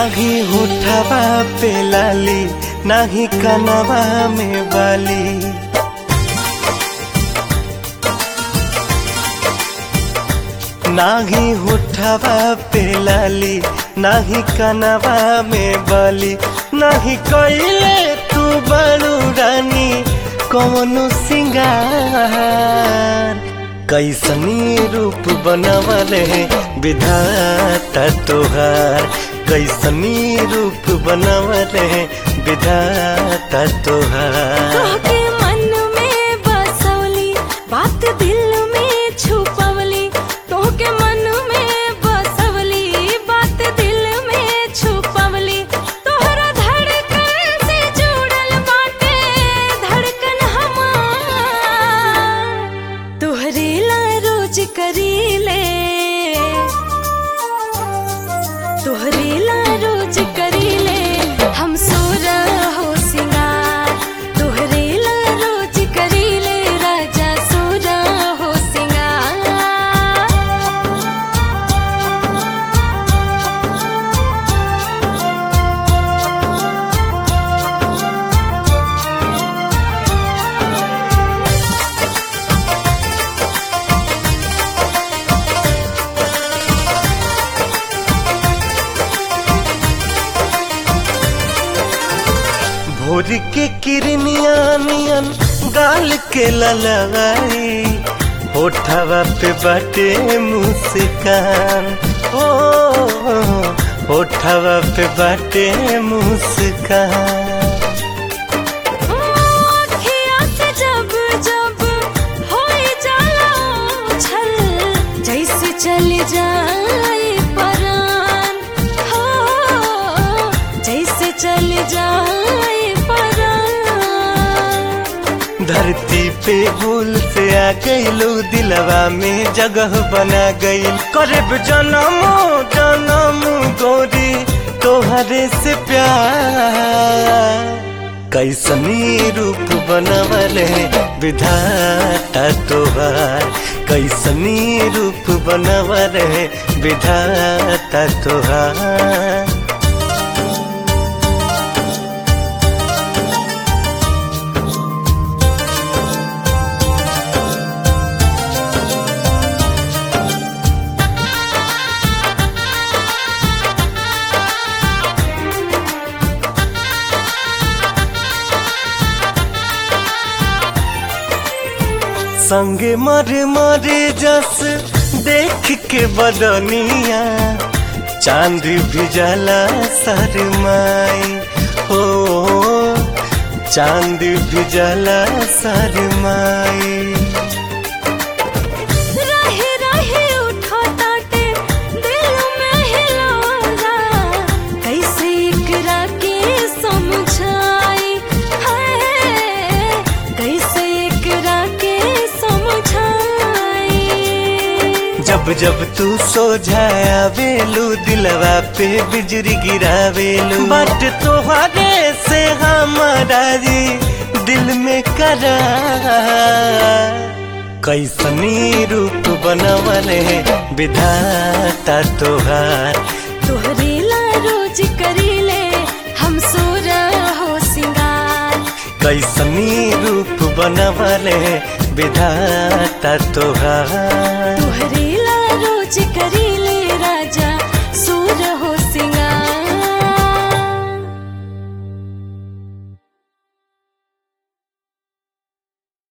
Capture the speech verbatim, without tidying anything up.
नाही होठवा पे लाली नाही कनवा में बाली, नाही होठवा पे लाली नाही कनवा में बाली, नहीं कइले तू बड़ू रानी कौनो सिंगार। कैसनी रूप बनवले विधाता तोहार, कैसनी रूप बनवले विधाता तोहार। तोहके मन में बसवली बात दिल में छुपवली, तोहके मन में बसवली बात दिल में छुपवली। तोहरा धड़कन से जुड़ल बाटे धड़कन हमार, तोहरे ला रोज करीले तोहरे ला रोज करीले हम सोरा हो सिंगार, तोहरे ला रोज करीले राजा सोरा हो सिंगार। भोर के किरनिया नियन गाल के ललाई, होठवा पे बाटे मुस्कान, ओ होठवा पे बाटे मुस्कान। अखियाँ से जब जब होई जाला उछल, जैसे चल जाए परान, हो जैसे चल जाए धरती पे भूल से आ गईलू, दिलवा में जगह बना गईल। करब जन्म जन्म गोरी तोहरे से प्यार, कैसनी रूप बनवले विधाता तोहार, कैसनी रूप बनवले विधाता तोहार। संगे मरे मरे जस देख के बदनिया, चांद भी जाला शरमाई, हो चांद भी जाला शरमाई। रहे रहे उठो ताटे दिल में हिलोरा, कैसे इकरा के समझाई, हाय कैसे इकरा के जब जब तू सोझाया वेलू, दिलवा पे बिजली गिरावेलू। बट तोहरे से हमारा दिल में करार, कैसनी रूप बनवले विधाता तोहार, तोहरे ला रोज करीले हम सोरा हो सिंगार। कैसनी रूप बनवले विधाता तोहार, तोहरे ला रोज करी